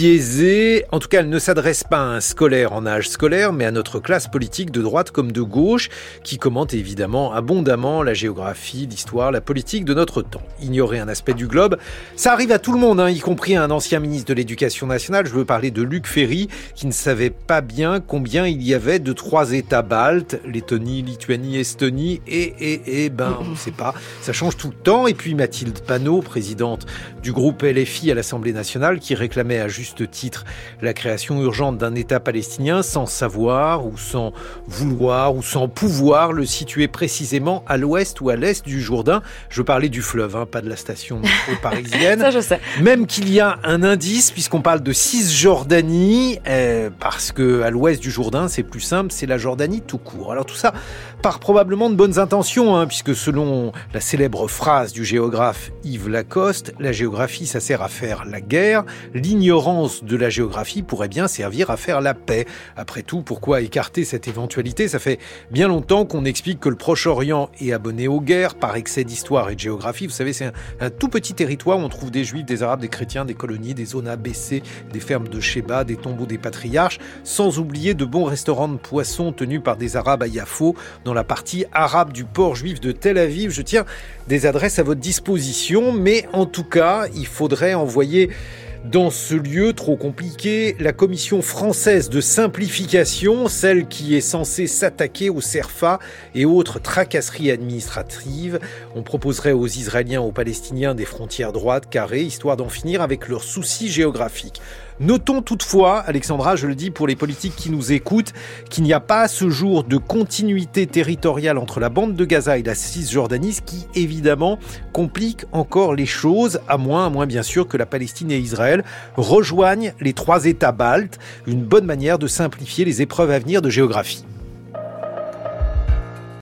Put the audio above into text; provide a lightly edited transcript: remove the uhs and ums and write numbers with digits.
biaisée. En tout cas, elle ne s'adresse pas à un scolaire en âge scolaire, mais à notre classe politique de droite comme de gauche, qui commente évidemment abondamment la géographie, l'histoire, la politique de notre temps. Ignorer un aspect du globe, ça arrive à tout le monde, y compris à un ancien ministre de l'Éducation nationale. Je veux parler de Luc Ferry, qui ne savait pas bien combien il y avait de 3 États baltes, Lettonie, Lituanie, Estonie, on ne sait pas. Ça change tout le temps. Et puis Mathilde Panot, présidente du groupe LFI à l'Assemblée nationale, qui réclamait à juste titre la création urgente d'un État palestinien sans savoir ou sans vouloir ou sans pouvoir le situer précisément à l'ouest ou à l'est du Jourdain. Je parlais du fleuve, pas de la station métro parisienne. Ça, je sais. Même qu'il y a un indice, puisqu'on parle de Cisjordanie, parce que à l'ouest du Jourdain, c'est plus simple, c'est la Jordanie tout court. Alors tout ça part probablement de bonnes intentions, puisque selon la célèbre phrase du géographe Yves Lacoste, la géographie, ça sert à faire la guerre. L'ignorance de la géographie pourrait bien servir à faire la paix. Après tout, pourquoi écarter cette éventualité ? Ça fait bien longtemps qu'on explique que le Proche-Orient est abonné aux guerres par excès d'histoire et de géographie. Vous savez, c'est un tout petit territoire où on trouve des Juifs, des Arabes, des chrétiens, des colonies, des zones abaissées, des fermes de Sheba, des tombeaux des patriarches, sans oublier de bons restaurants de poissons tenus par des Arabes à Yafo, dans la partie arabe du port juif de Tel Aviv. Je tiens des adresses à votre disposition, mais en tout cas, il faudrait envoyer dans ce lieu trop compliqué la commission française de simplification, celle qui est censée s'attaquer aux CERFA et autres tracasseries administratives. On proposerait aux Israéliens, aux Palestiniens des frontières droites, carrées, histoire d'en finir avec leurs soucis géographiques. Notons toutefois, Alexandra, je le dis pour les politiques qui nous écoutent, qu'il n'y a pas à ce jour de continuité territoriale entre la bande de Gaza et la Cisjordanie, ce qui évidemment complique encore les choses, à moins bien sûr que la Palestine et Israël rejoignent les 3 États baltes, une bonne manière de simplifier les épreuves à venir de géographie.